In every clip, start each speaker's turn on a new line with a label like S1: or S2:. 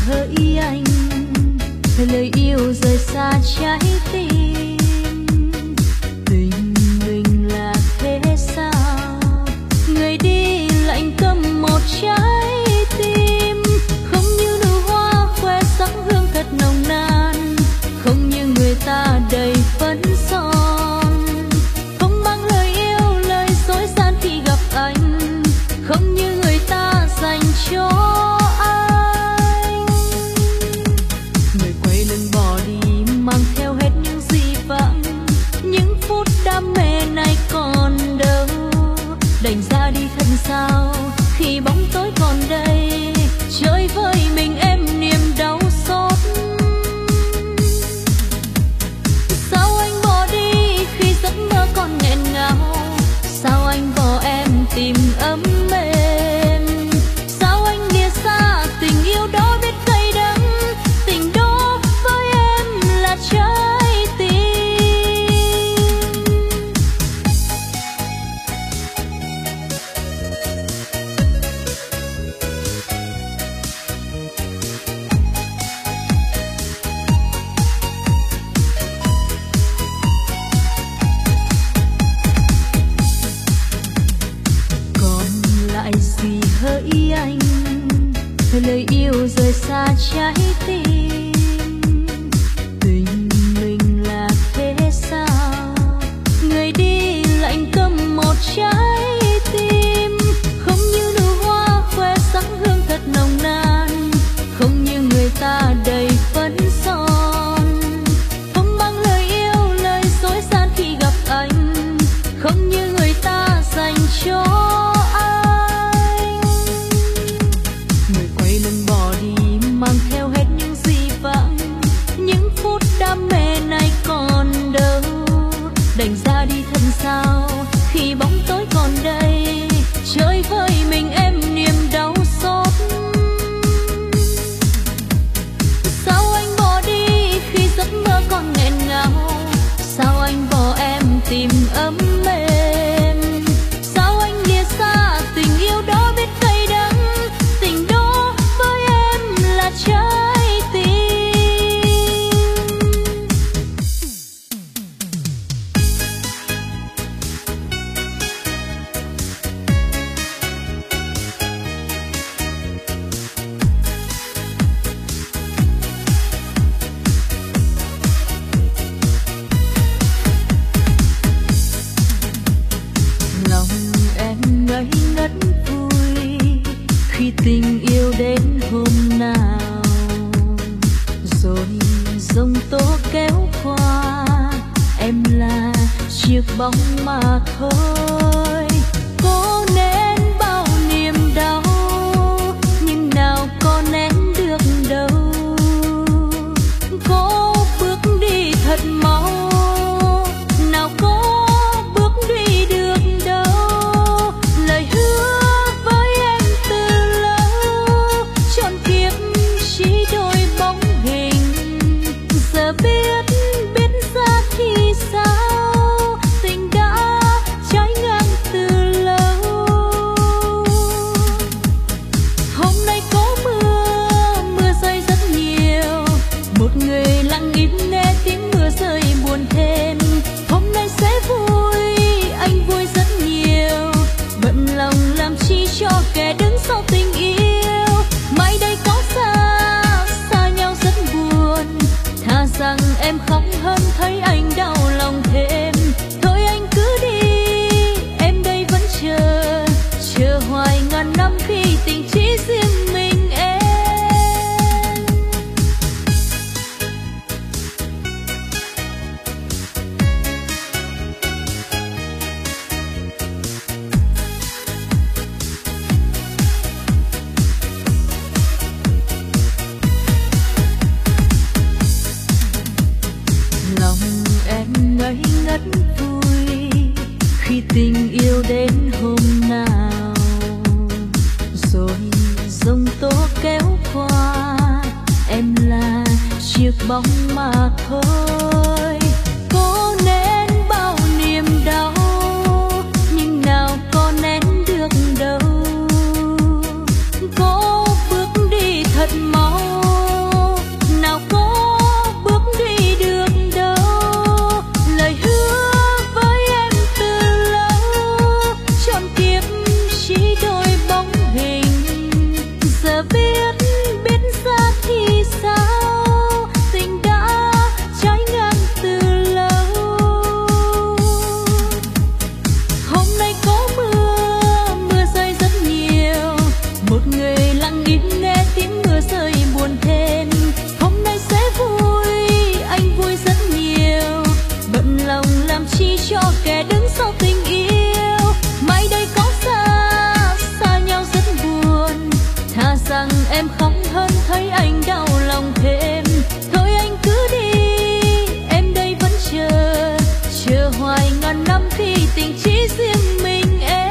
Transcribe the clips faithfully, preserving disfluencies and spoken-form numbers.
S1: hỡi anh, lời yêu rời xa trái tim. Tình mình là thế sao, người đi lạnh câm một trái tim. Không như nụ hoa khoe sắc hương thật nồng nàn, không như người ta đầy phấn son. Không mang lời yêu lời dối gian khi gặp anh, không như người ta dành cho anh. Người quay lưng bỏ đi mang theo hết những gì vãng, những phút đam mê này còn đâu. Đành ra đi thân sao khi bóng tối còn đây, chơi với mình em niềm đau xót. Sao anh bỏ đi khi giấc mơ còn nghẹn ngào, sao anh bỏ em tìm ấm êm. Sao anh lìa xa tình yêu đó biết cay đắng, tình đó với em là trái tim. Gì hỡi anh, lời yêu rời xa trái tim. Tình mình là thế sao, người đi lạnh câm một trái tim. Không như nụ hoa khoe sắc hương thật nồng nàn, không như người ta đầy phấn son. Không mang lời yêu lời dối gian khi gặp anh, không như người ta dành cho mang theo hết những gì vãng, những phút đam mê này còn đâu. Đành ra đi thân sao khi bóng tối còn đây, chơi với mình em niềm đau xót. Sao anh bỏ đi khi giấc mơ còn nghẹn ngào, sao anh bỏ em tìm ấm êm. Sao anh lìa xa tình yêu đó biết cay đắng, tình đó với em là trái tim. Lòng em ngây ngất vui khi tình yêu đến hôm nào, rồi giông tố kéo qua, em là chiếc bóng mà thôi. Cố nén bao niềm đau, nhưng nào có nén được đâu. Cố bước đi thật mau, nào có bước đi được đâu. Lời hứa với em từ lâu, trọn kiếp chỉ đôi bóng hình. Giờ biết biết ra thì sao, tình đã trái ngang từ lâu. Hôm nay có mưa, mưa rơi rất nhiều, một người lặng im nghe tiếng mưa rơi buồn thêm. Hôm nay sẽ vui, anh vui rất nhiều, bận lòng làm chi cho kẻ đứng sau tình yêu. Mai đây có xa, xa nhau rất buồn, thà rằng em khóc hơn thấy anh đau lòng thêm. Thôi anh cứ đi, em đây vẫn chờ, chờ hoài ngàn năm khi tình chỉ riêng mình em. Lòng em ngây ngất vui khi tình yêu đến hôm nào, rồi giông tố kéo qua, em là chiếc bóng mà thôi. Cố nén bao niềm đau, nhưng nào có nén được đâu. Cố bước đi thật mau, người lặng im nghe tiếng mưa rơi buồn thêm. Hôm nay sẽ vui, anh vui rất nhiều, bận lòng làm chi cho kẻ đứng sau tình yêu. Mai đây có xa, xa nhau rất buồn, thà rằng em khóc hơn thấy anh đau lòng thêm. Thôi anh cứ đi, em đây vẫn chờ, chờ hoài ngàn năm khi tình chỉ riêng mình em.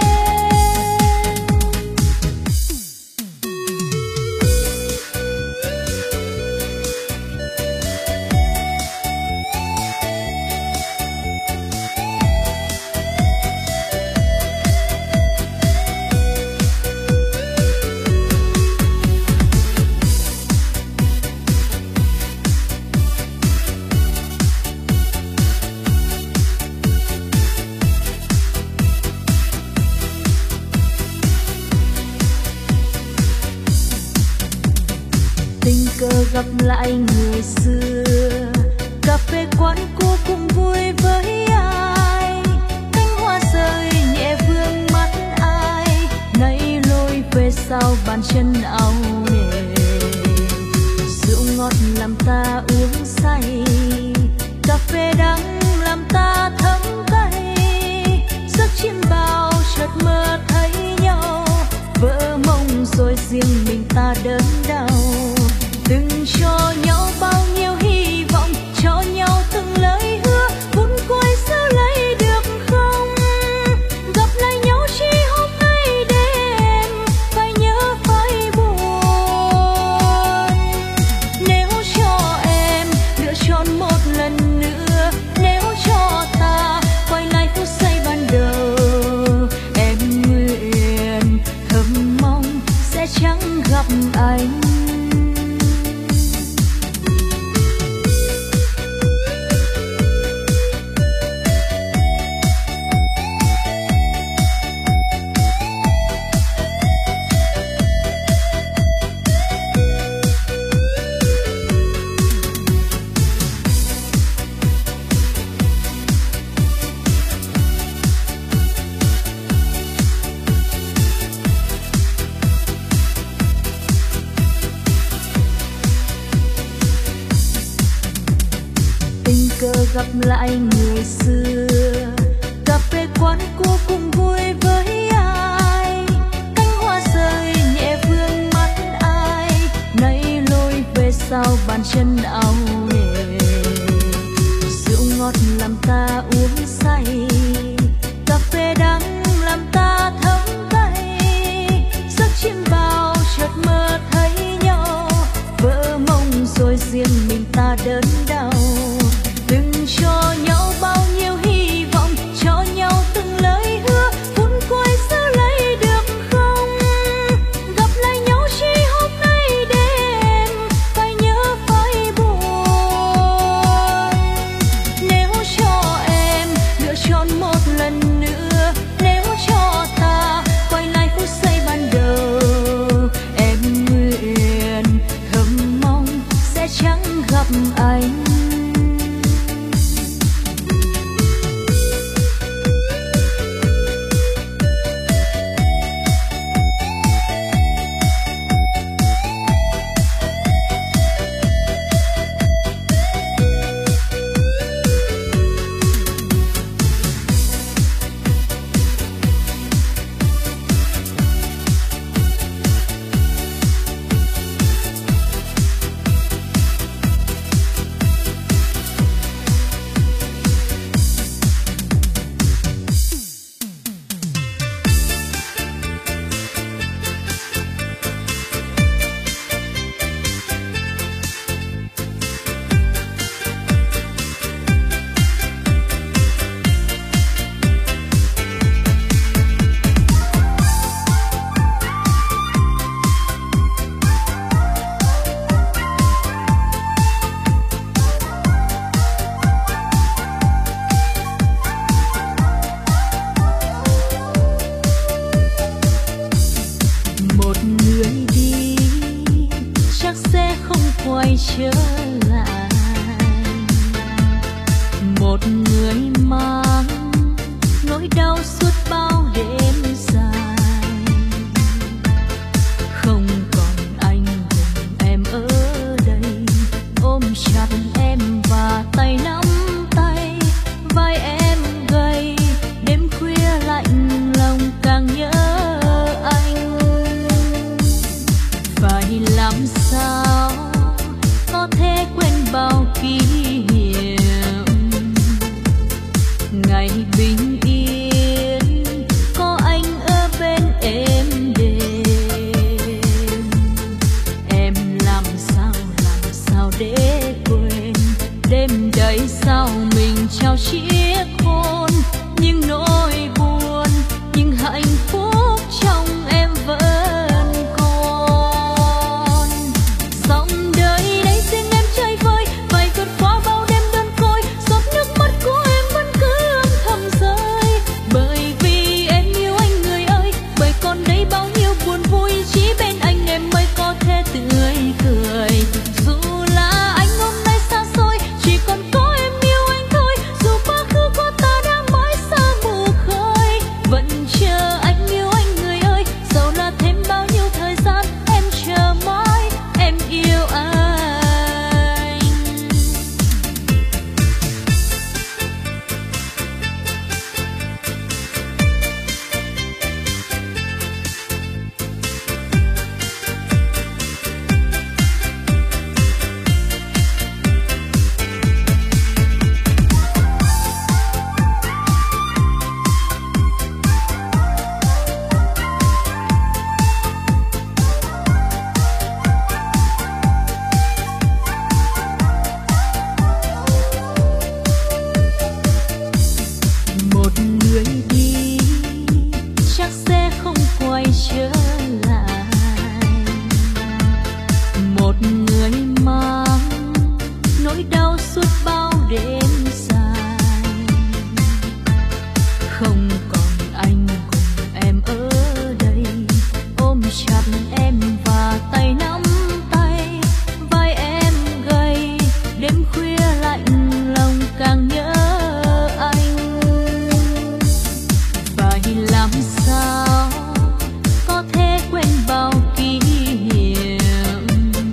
S1: Tình cờ gặp lại người xưa, cà phê quán cũ cũng vui với ai. Cánh hoa rơi nhẹ vương mắt ai, nay lối về sau bàn chân áo nề. Rượu ngọt làm ta uống say, cà phê đắng làm ta thấm cay. Giấc chim bao chợt mơ thấy nhau, vỡ mộng rồi riêng mình ta đớn đau. Từng cho nhau bao nhiêu hy vọng, cho nhau từng lời hứa, phút cuối giữ lấy được không? Gặp lại nhau chỉ hôm nay đêm, phải nhớ phải buồn. Nếu cho em lựa chọn một lần nữa, nếu cho ta quay lại phút giây ban đầu, em nguyện thầm mong sẽ chẳng gặp anh. Gặp lại người xưa, cà phê quán cũ cũng vui với ai. Cánh hoa rơi nhẹ vương mắt ai, nay lối về sau bàn chân áo nề. Rượu ngọt làm ta uống say, cà phê đắng làm ta thấm cay. Giấc chim bao chợt mơ thấy nhau, vỡ mộng rồi riêng mình ta đớn đau. Từng cho nhau bao nhiêu hy vọng, cho nhau từng lời hứa, phút cuối giữ lấy được không? Gặp lại nhau chỉ hôm nay đêm, phải nhớ phải buồn. Nếu cho em lựa chọn một lần nữa, nếu cho ta quay lại phút giây ban đầu, em nguyện thầm mong sẽ chẳng gặp anh. quay trở lại, một người mang nỗi đau suốt bao đêm dài, không làm sao có thể quên bao kỷ niệm ngày bình yên có anh ở bên em đêm. Em làm sao làm sao để quên đêm đấy sao mình trao chiếc hôn, nhưng nỗi buồn nhưng hạnh phúc trong em vẫn còn. Dòng đời đây riêng em chơi vơi phải vượt qua bao đêm đơn côi, giọt nước mắt của em vẫn cứ âm thầm rơi. Bởi vì em yêu anh người ơi, bởi còn đây bao nhiêu buồn vui, chỉ bên anh em mới có thể tươi cười. Dù là anh hôm nay xa xôi, chỉ còn có em yêu anh thôi. Dù quá khứ của ta đã mãi xa mù khơi, vẫn chờ anh yêu anh người ơi. Dẫu là thêm bao nhiêu thời gian, em chờ mãi em yêu anh. Một người đi chắc sẽ không quay trở lại, một người mang nỗi đau suốt bao đêm dài. Không còn anh cùng em ở đây, ôm chặt em và tay nắm tay. Vai em gầy đêm khuya lạnh lòng càng nhớ anh. Phải làm sao có thể quên bao kỷ niệm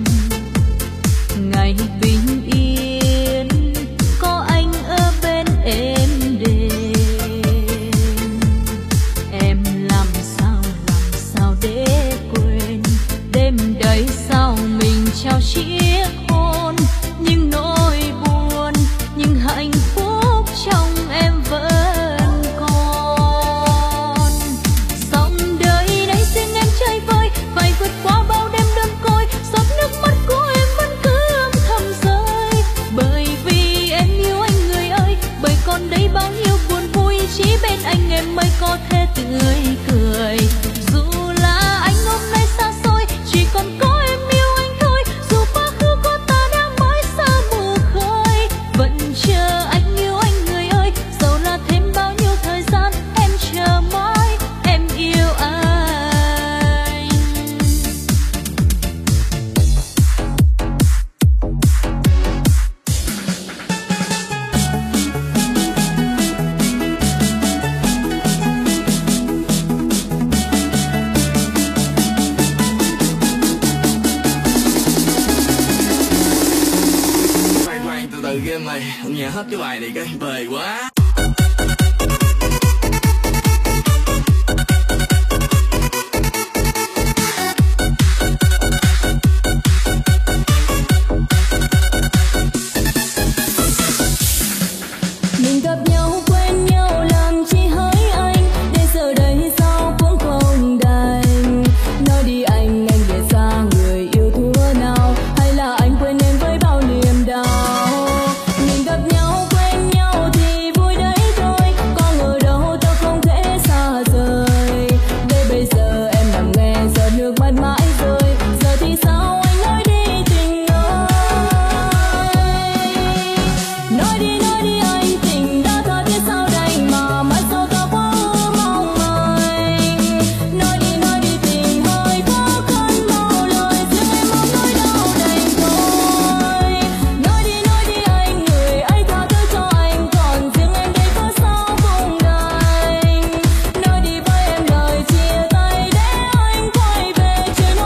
S1: ngày bình yên có anh ở bên em đêm. Em làm sao làm sao để quên đêm đấy sao mình trao chiếc hôn, nhưng nỗi buồn nhưng hạnh phúc trong em vẫn còn. Dòng đời đây riêng em chơi vơi phải vượt qua bao đêm đơn côi, giọt nước mắt của em vẫn cứ âm thầm rơi. Bởi vì em yêu anh người ơi, bởi còn đây bao nhiêu buồn vui, chỉ bên anh em mới có thể tươi cười. Dù là anh hôm nay xa xôi, chỉ còn có em yêu anh thôi. Dù quá khứ của ta đã mãi xa mù khơi, vẫn chờ anh yêu anh người ơi. Dẫu là thêm bao nhiêu thời gian, em chờ mãi em yêu anh.
S2: Khoan khoan từ từ game này, nghe hết cái bài này cái bời quá.
S3: Mình gặp nhau quen nhau làm chi hỡi anh, đến giờ đây sao cũng không đành. Nói đi anh, anh để xa người yêu thua nào, hay là anh quên em với bao niềm đau. Mình gặp nhau quen nhau thì vui đấy thôi, có ngờ đâu ta không thể xa rời. Để bây giờ em nằm nghe giờ nước mắt mãi rơi, giờ thì sao anh nói đi tình ơi. Nói đi nói đi anh, tình đã tha thiết sao đành mà mãi sau ta quá ước mong anh. Nói đi nói đi tình hơi khó khăn bao lời, riêng em ôm nỗi đau đành thôi. Nói đi nói đi anh, người ấy tha thứ cho anh, còn riêng em đây có sao không đành. Nói đi với em lời chia tay để anh quay về chuyện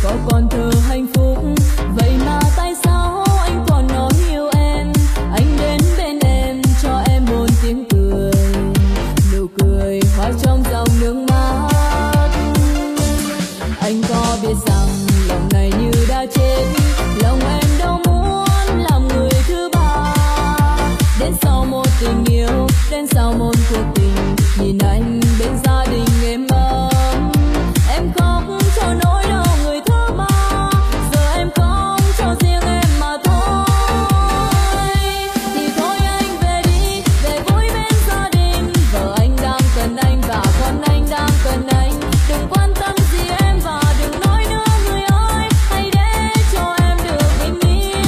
S3: có còn thơ hạnh phúc. Vậy mà tại sao anh còn nói yêu em? Anh đến bên em cho em một tiếng cười, nụ cười hoa trong dòng nước mắt. Anh có biết rằng lòng này như đã chết, lòng em đâu muốn làm người thứ ba. Đến sau một tình yêu, đến sau một cuộc tình, nhìn anh bên gia đình êm ấm. Em khóc cho nỗi đau người thứ ba, giờ em khóc cho riêng em mà thôi. Thì thôi anh về đi, về vui bên gia đình. Vợ anh đang cần anh và con anh đang cần anh. Đừng quan tâm gì em và đừng nói nữa người ơi, hãy để cho em được bình yên.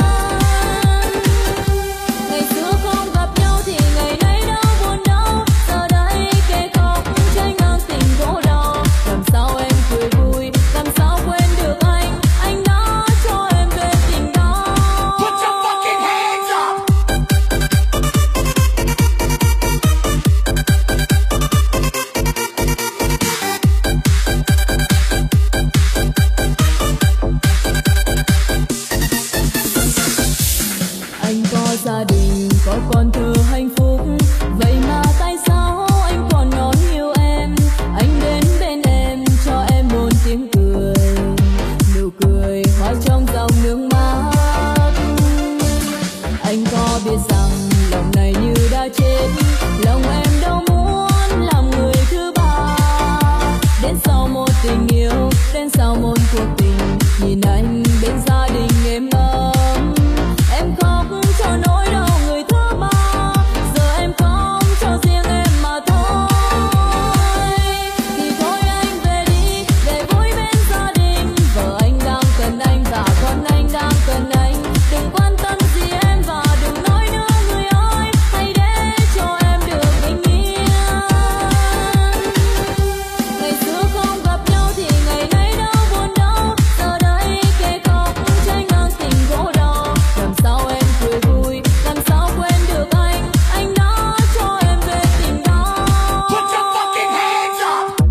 S3: Ngày xưa không gặp nhau thì ngày nay đâu buồn đâu, giờ đây kề khóc tranh ngang tình khổ đau. Làm sao em cười vui, làm sao quên được anh, anh đã cho em về tình đau.
S2: Put your fucking hands up.
S3: Anh có gia đình, có con thơ hạnh phúc. Vậy mà tại sao anh còn nói yêu em? Anh đến bên em cho em một tiếng cười, nụ cười hoa trong dòng nước mắt. Anh có biết rằng lòng này như đã chết, lòng em đâu muốn làm người thứ ba. Đến sau một tình yêu, đến sau một cuộc tình, nhìn anh bên gia đình êm ấm. Em khóc cho nỗi đau người thứ ba, giờ em khóc cho riêng em mà thôi. Thì thôi anh về đi, về vui bên gia đình. Vợ anh đang cần anh và con anh đang cần anh. Đừng quan tâm gì em và đừng nói nữa người ơi, hãy để cho em được bình yên. Ngày xưa không gặp nhau thì ngày nay đâu buồn đâu, giờ đây kề khóc tranh ngang tình khổ đau. Làm sao em cười vui, làm sao quên được anh, anh đã cho em về tình đau.
S2: Put your fucking hands up.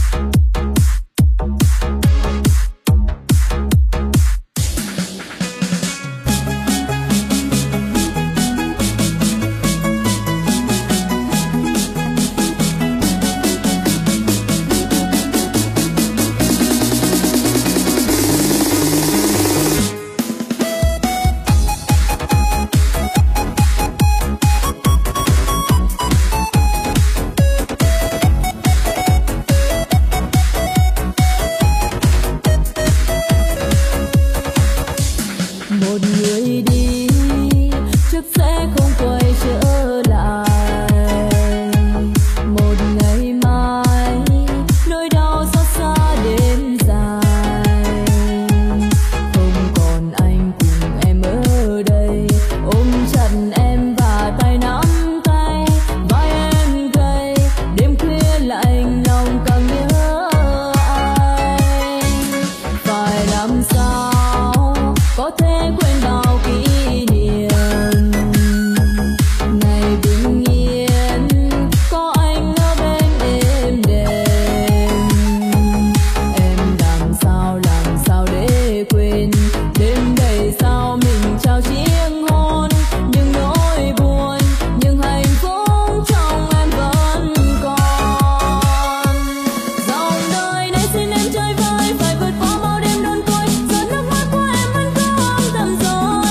S3: Một người đi chắc sẽ không quay trở lại. Một ngày mai nỗi đau xót xa đêm dài. Không còn anh cùng em ở đây, ôm chặt em và tay nắm tay. Vai em gầy, đêm khuya lạnh lòng càng nhớ anh. Phải làm sao có thể quên bao kỷ niệm. Ngày bình yên có anh ở bên êm đềm. Em làm sao làm sao để quên đêm đầy sao mình trao chiếc hôn. Nhưng nỗi buồn, nhưng hạnh phúc trong em vẫn còn. Dòng đời này xin em chơi vơi, phải vượt qua bao đêm đôn côi. Giọt nước mắt của em vẫn cứ âm thầm rồi.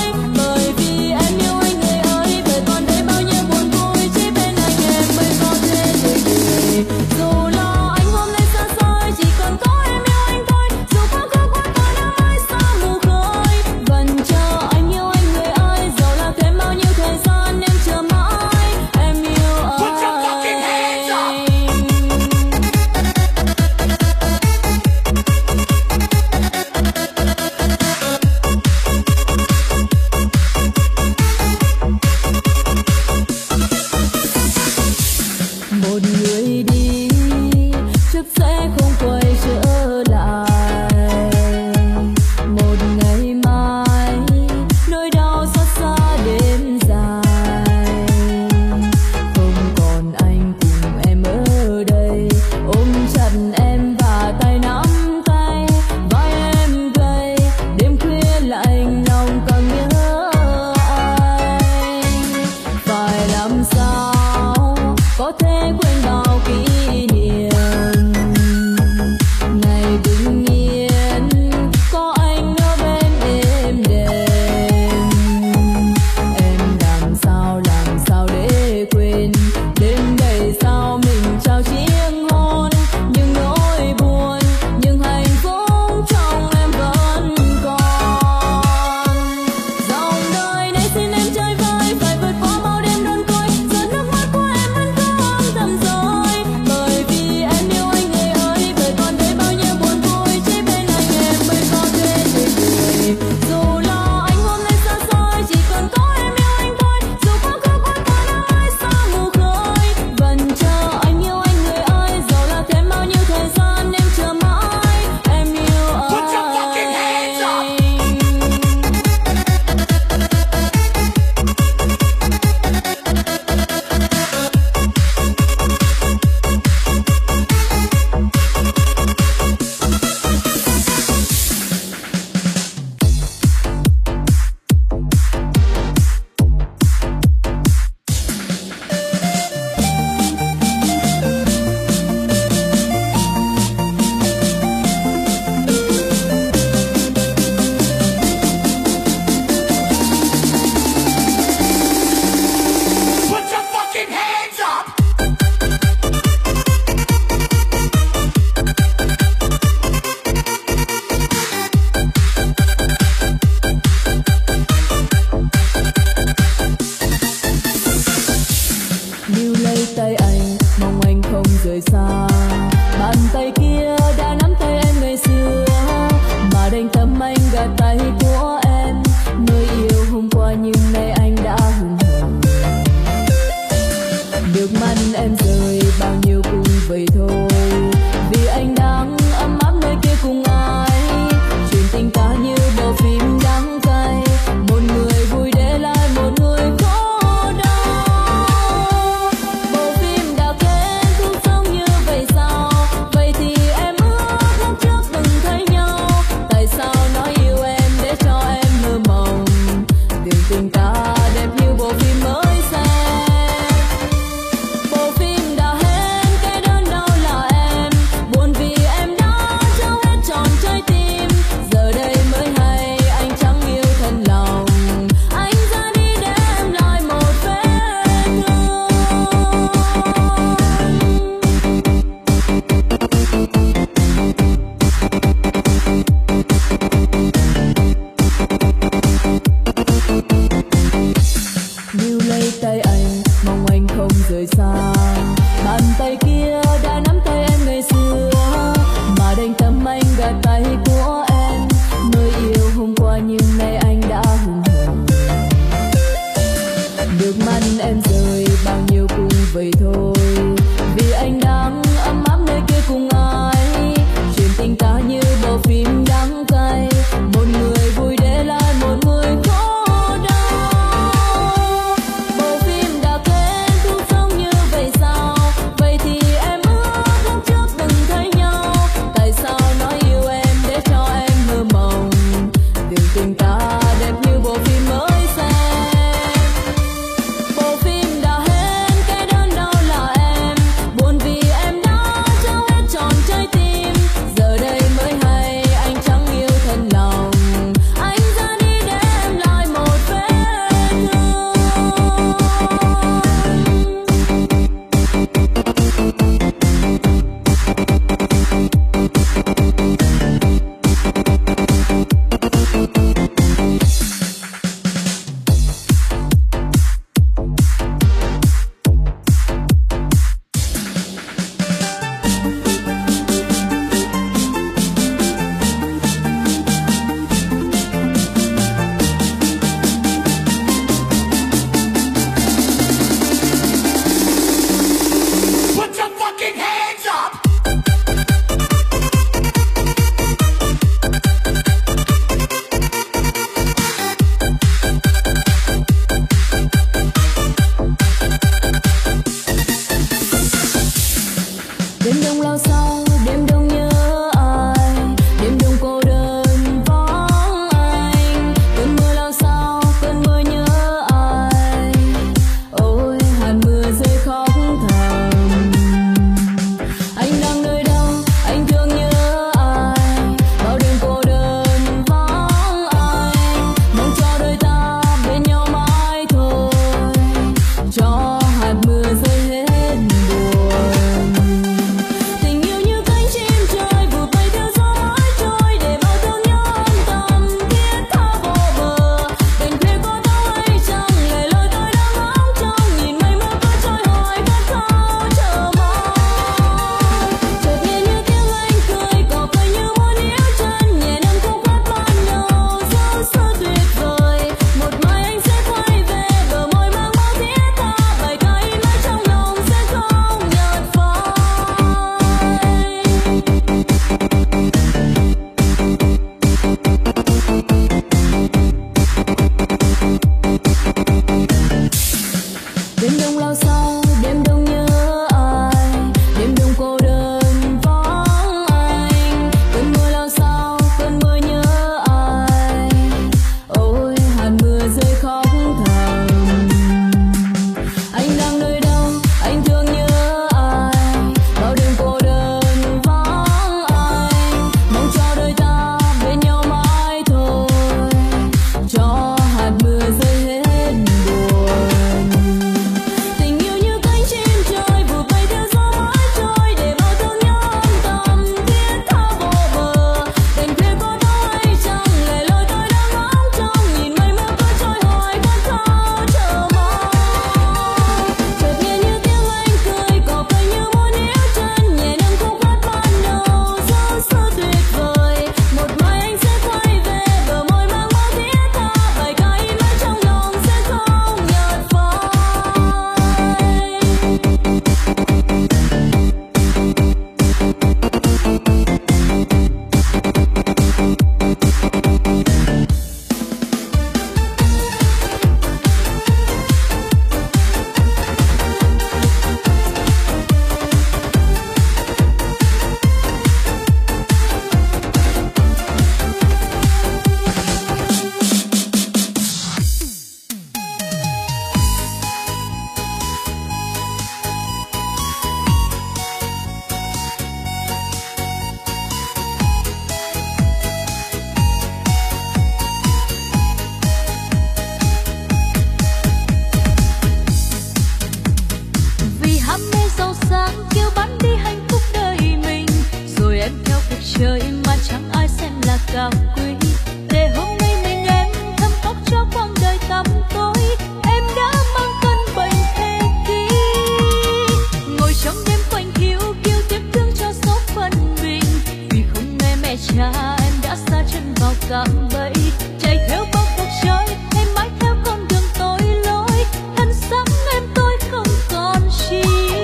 S1: cao quý, để hôm nay mình em thấm khóc cho quãng đời tăm tối. Em đã mang căn bệnh thế kỷ, ngồi trong đêm quạnh hiu kêu tiếc thương cho số phận mình, vì không nghe mẹ cha em đã xa chân vào cạm bẫy. Chạy theo bao cuộc chơi em mãi theo con đường tội lỗi, thân xác em tôi không còn chi.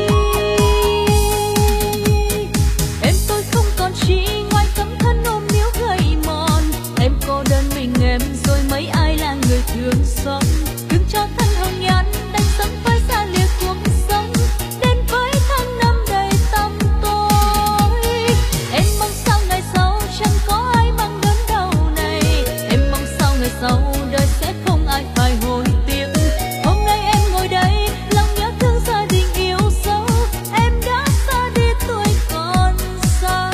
S1: Em tôi không còn chi ngoài tấm thân ôm níu gầy mòn. Em cô đơn mình em rồi mấy ai là người thương sống, đừng cho thân hồng nhan đánh sấm với xa lìa cuộc sống, đến với tháng năm đầy tăm tối. Em mong sao ngày sau chẳng có ai mang đớn đau này, em mong sao ngày sau đời sẽ không ai phải hối tiếc. Hôm nay em ngồi đây lòng nhớ thương gia đình yêu dấu, em đã xa đi tuổi còn xa.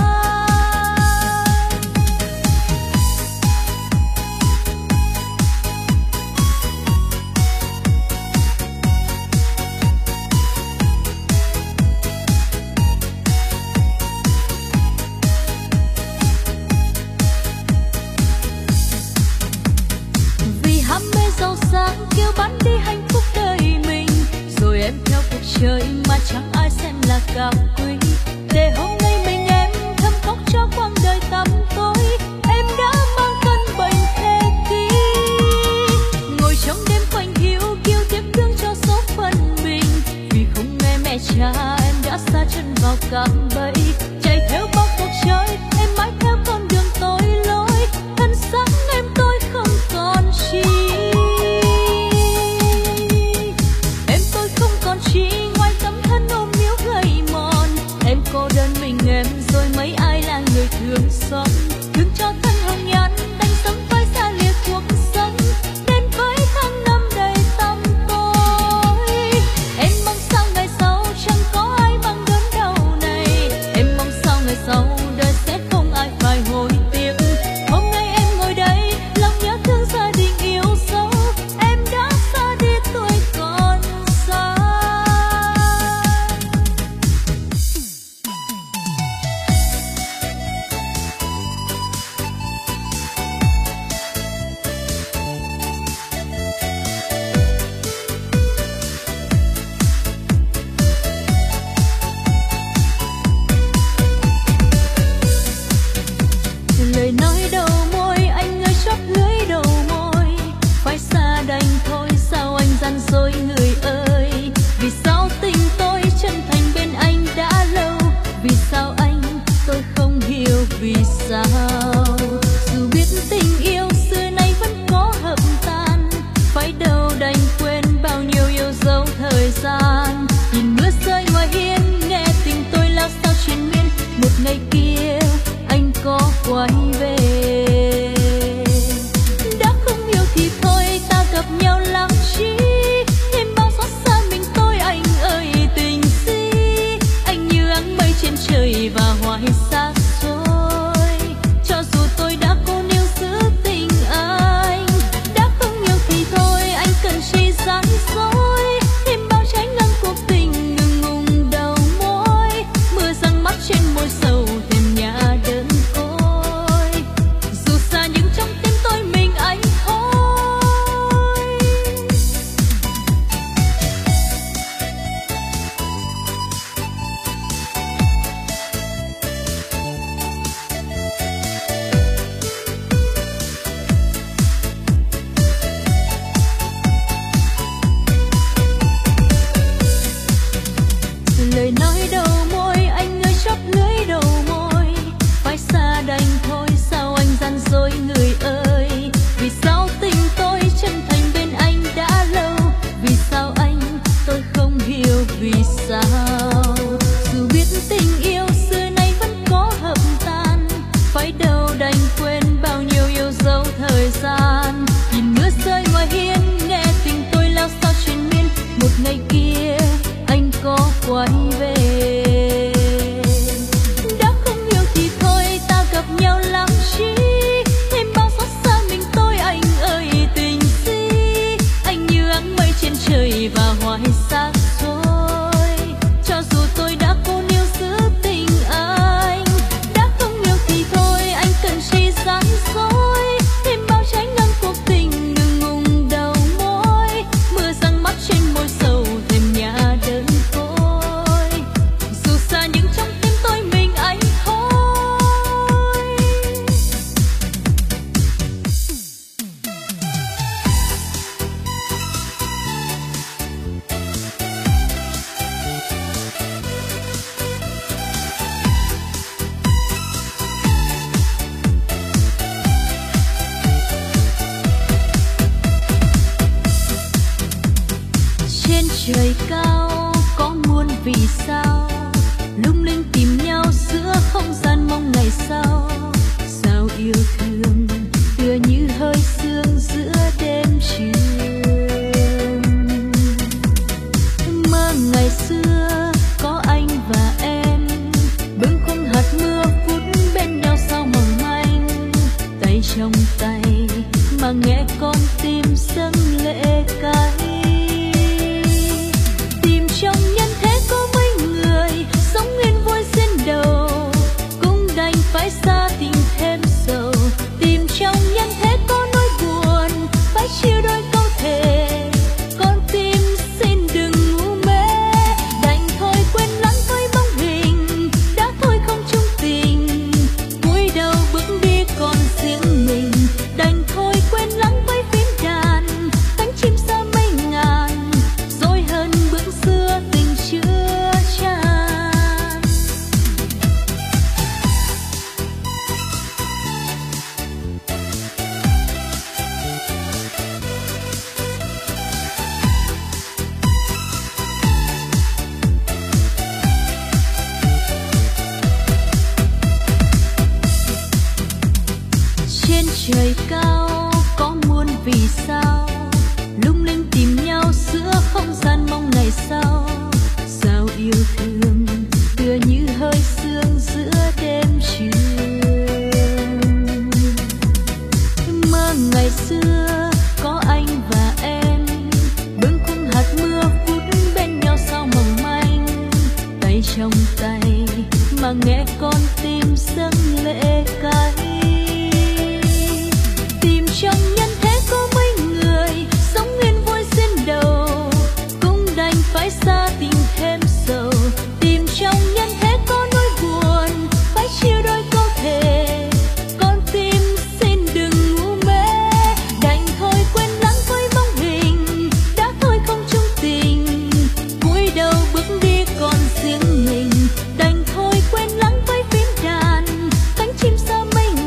S1: Vì ham mê giàu sang kêu bán đi hạnh phúc đời mình, rồi em theo cuộc chơi mà chẳng ai xem là cao quý, để hôm nay mình em thấm khóc cho quãng đời tăm tối. Em đã mang căn bệnh thế kỷ, ngồi trong đêm quạnh hiu kêu tiếc thương cho số phận mình, vì không nghe mẹ cha em đã xa chân vào cạm bẫy. Chạy theo bao cuộc chơi em mãi theo con đường tội lỗi, thân xác em tôi không còn chi. Em tôi không còn chi ngoài tấm thân ôm níu gầy mòn. trời cao có muôn vì sao, lung linh tìm nhau giữa không gian mong ngày sau. Sao yêu thương tựa như hơi sương giữa đêm trường. Mơ ngày xưa có anh và em, bâng khuâng hạt mưa phút bên nhau sao mỏng manh. Tay trong tay mà nghe con tim dâng lệ cay. Tìm trong nhân thế có mấy người sống yên vui duyên đầu, cũng đành phải xa tình thêm sầu. Tìm trong nhân thế có nỗi buồn phải chia đôi câu thề, con tim xin đừng ngu mê. Đành thôi quên lãng thôi bóng hình đã thôi không chung tình, cúi đầu bước đi còn riêng mình. Đành thôi quên lãng với phím đàn, cánh chim xa mây ngàn, rồi hơn bước xưa tình chưa tràn. Trên trời cao có muôn vì sao, lung linh tìm nhau giữa không gian mong ngày sau. Sao yêu thương tựa như hơi sương giữa đêm trường. Mơ ngày xưa có anh và em, bâng khuâng hạt mưa phút bên nhau sao mỏng manh. Tay trong tay mà nghe con tim dâng lệ cay. Tìm trong nhân thế có mấy người sống yên vui duyên đầu, cũng đành phải xa tình thêm sầu. Tìm trong nhân thế có nỗi buồn phải chia đôi câu thề, con tim xin đừng ngu mê. Đành thôi quên lãng thôi bóng hình đã thôi không chung tình, cúi đầu bước đi còn riêng mình. Đành thôi quên lãng với phím đàn, cánh chim xa mây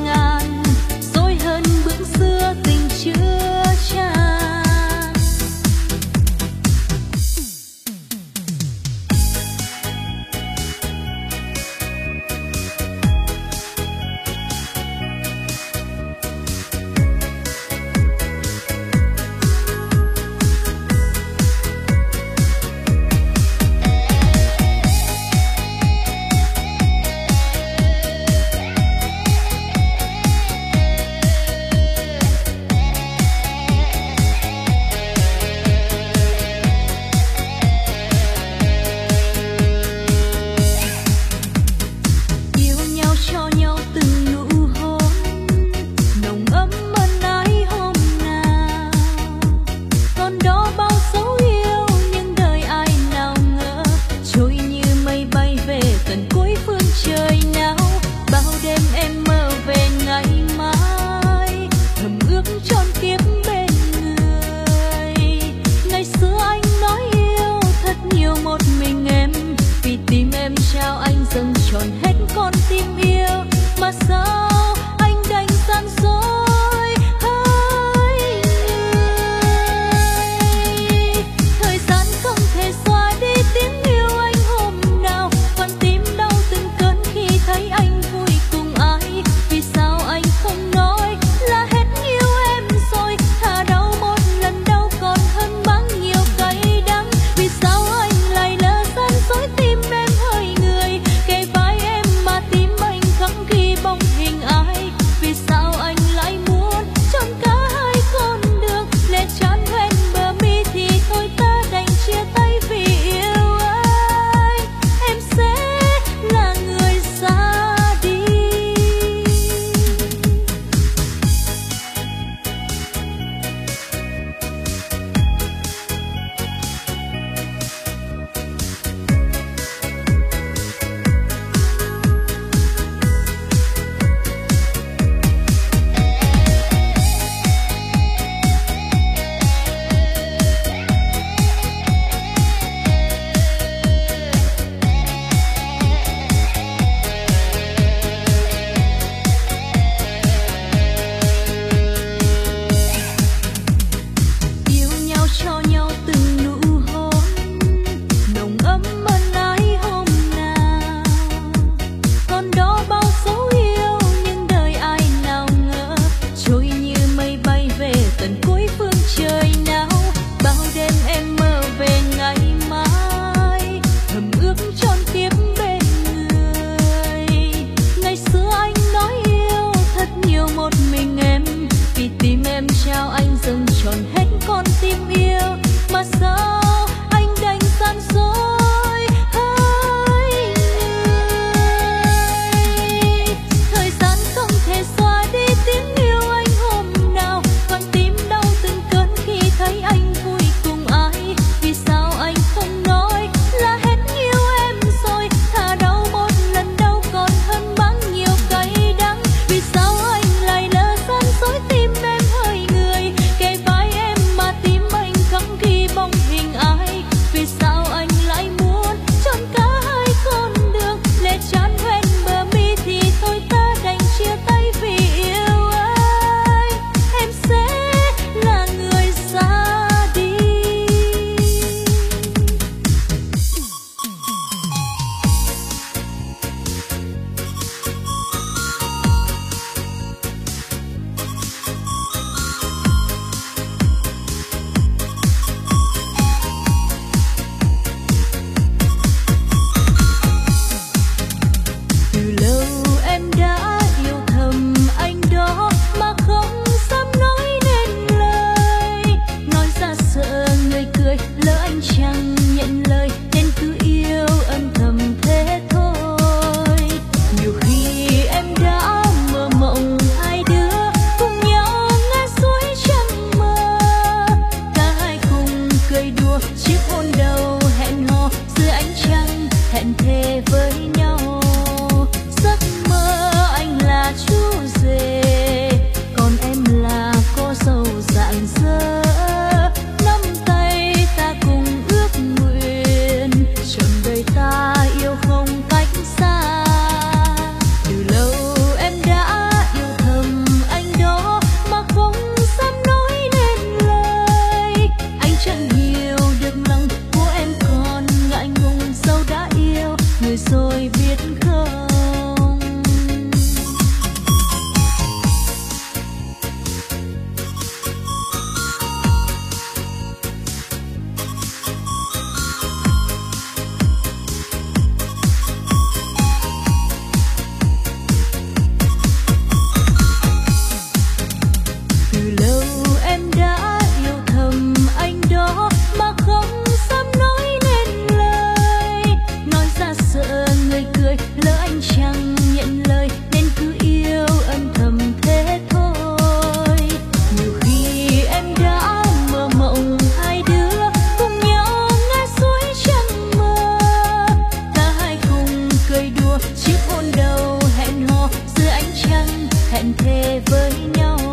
S1: hẹn thề với nhau